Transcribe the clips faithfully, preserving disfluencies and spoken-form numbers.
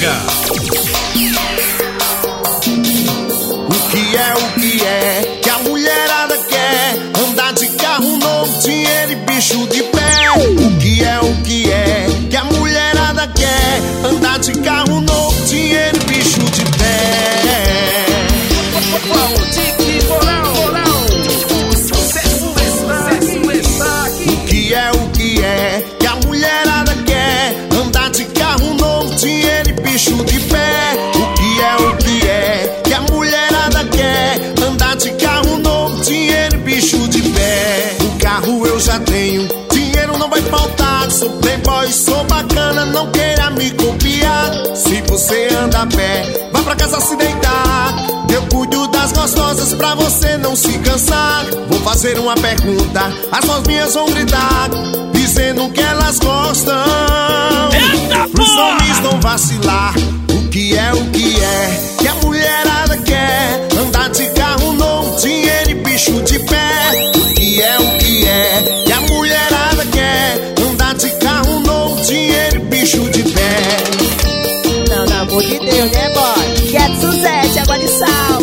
Mega. O que é, o que é que a mulherada quer? Andar de carro novo, dinheiro e bicho de pé. O que é, o que é que a mulherada quer? Andar de carro novo, dinheiro e bicho de pé. O que é, o que é que a mulherada quer? Andar de carro novo, dinheiro e bicho de pé. O que é, o que é que a mulherada quer? Andar de carro novo, dinheiro e bicho de pé. O carro eu já tenho, dinheiro não vai faltar. Sou playboy, sou bacana, não queira me copiar. Se você anda a pé, vá pra casa se deitar. Eu cuido das gostosas pra você não se cansar. Vou fazer uma pergunta, as novinhas vão gritar, dizendo que elas gostam. Eita, pros homens não vacilar. O que é, o que é que a mulherada quer? Andar de carro novo, dinheiro e bicho de pé. O que é, o que é que a mulherada quer? Andar de carro novo, dinheiro e bicho de pé. Não, não, amor de Deus, né, boy? Quer sucesso, água de sal.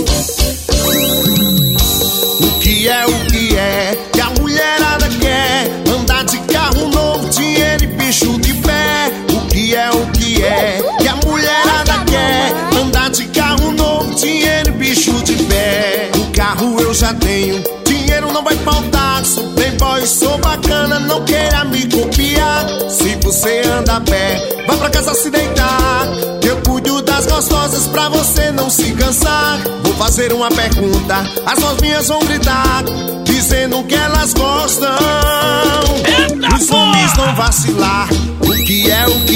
O que é, o que é que a mulherada quer? Andar de carro novo, dinheiro e bicho de pé. O que é, o que é que a mulherada quer? Andar de carro novo, dinheiro e bicho de pé. O carro eu já tenho, dinheiro não vai faltar. Sou playboy, sou bacana, não queira me copiar. Se você anda a pé, vá pra casa se deitar. Eu cuido das gostosas pra você não se cansar. Vou fazer uma pergunta, as novinhas vão gritar, dizendo que elas gostam. Eita, os homens não vacilar. O que é, o que